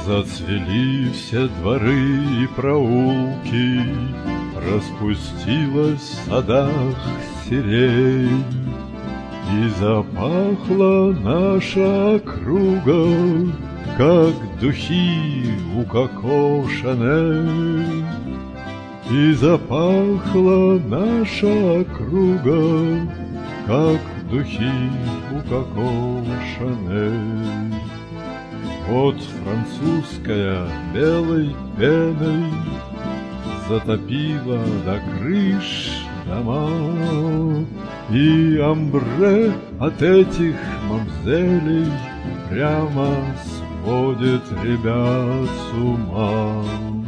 Зацвели все дворы и проулки, распустилась в садах сирень, и запахла наша округа, как духи у Коко Шанель. И запахла наша округа, как духи у Коко Шанель. Вот французская белой пеной затопила до крыш дома, и амбре от этих мамзелей прямо сводит ребят с ума.